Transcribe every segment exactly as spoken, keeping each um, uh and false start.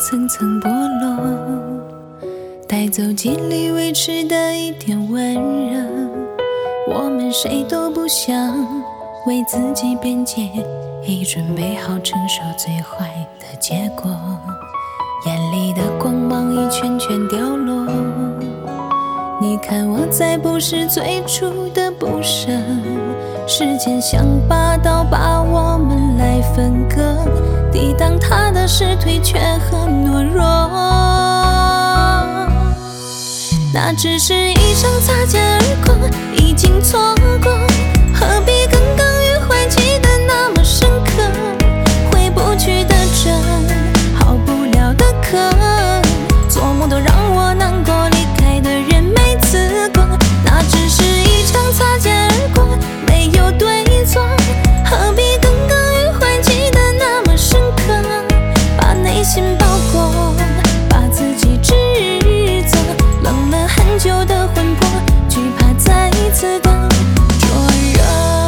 层层剥落，带走尽力维持的一点温热。我们谁都不想为自己辩解，已准备好承受最坏的结果。眼里的光芒一圈圈掉落，你看我再不是最初的不舍，时间像把刀把我们来分割，抵挡它的是退却和懦弱。那只是一场擦肩而过，已经错过，何必耿耿于怀记得那么深刻，回不去的针，好不了的渴，做梦都让我难过，离开的人没资格。那只是一场擦肩而过，没有对错，何必耿耿于怀记得那么深刻，把内心包裹，把自己制作，冷了很久的魂魄，惧怕再一次的灼热。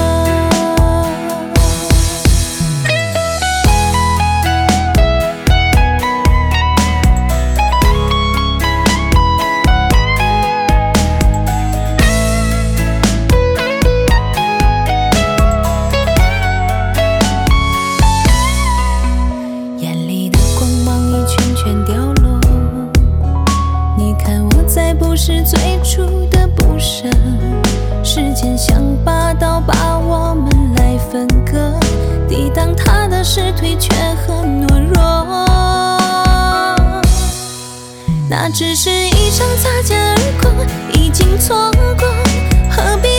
眼里的光芒一圈圈掉落，你看我再不是最初的不舍，时间像把刀把我们来分割，抵挡它的是退却和懦弱。那只是一场擦肩而过，已经错过，何必